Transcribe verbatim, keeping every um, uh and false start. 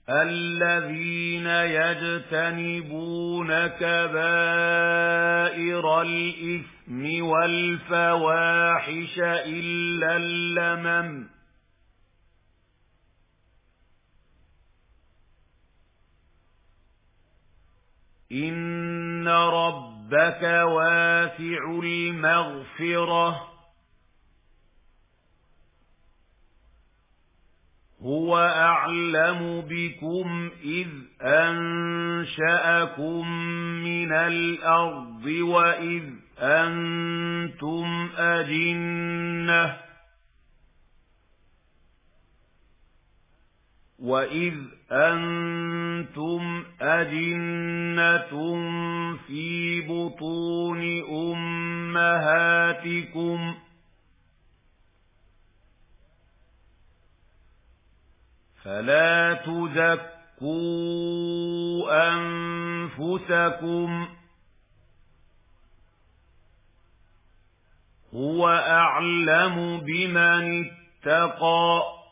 الذين يجتنبون كبائر الإثم والفواحش إلا اللمم إن ربك واسع المغفرة هو أعلم بكم إذ أنشأكم من الأرض وإذ أنتم أجنة وإذ أنتم أجنة في بطون أمهاتكم فلا تزكوا أنفسكم هو أعلم بمن اتقى